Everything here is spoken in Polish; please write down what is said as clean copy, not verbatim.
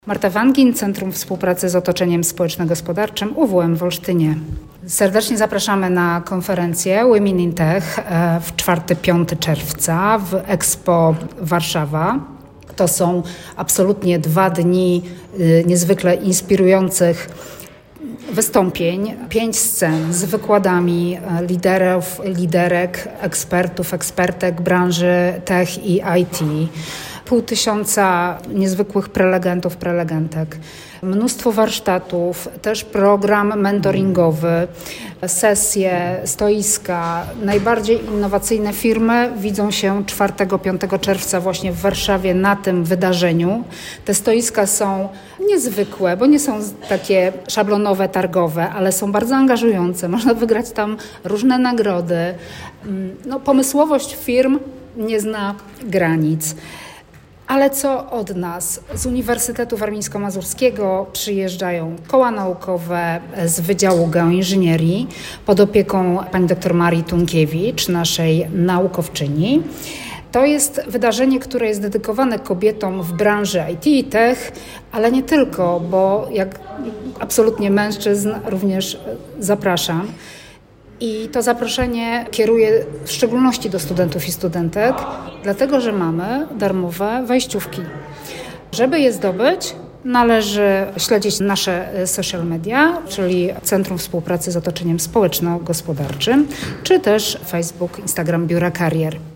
Marta Wangin, Centrum Współpracy z Otoczeniem Społeczno-Gospodarczym UWM w Olsztynie. Serdecznie zapraszamy na konferencję Women in Tech w 4-5 czerwca w Expo Warszawa. To są absolutnie 2 dni niezwykle inspirujących wystąpień, 5 scen z wykładami liderów, liderek, ekspertów, ekspertek branży tech i IT. 500 niezwykłych prelegentów, prelegentek, mnóstwo warsztatów, też program mentoringowy, sesje, stoiska. Najbardziej innowacyjne firmy widzą się 4-5 czerwca właśnie w Warszawie na tym wydarzeniu. Te stoiska są niezwykłe, bo nie są takie szablonowe, targowe, ale są bardzo angażujące. Można wygrać tam różne nagrody. Pomysłowość firm nie zna granic. Ale co od nas? Z Uniwersytetu Warmińsko-Mazurskiego przyjeżdżają koła naukowe z Wydziału Geoinżynierii pod opieką pani dr Marii Tunkiewicz, naszej naukowczyni. To jest wydarzenie, które jest dedykowane kobietom w branży IT i tech, ale nie tylko, bo jak absolutnie mężczyzn również zapraszam. I to zaproszenie kieruję w szczególności do studentów i studentek, dlatego że mamy darmowe wejściówki. Żeby je zdobyć, należy śledzić nasze social media, czyli Centrum Współpracy z Otoczeniem Społeczno-Gospodarczym, czy też Facebook, Instagram Biura Karier.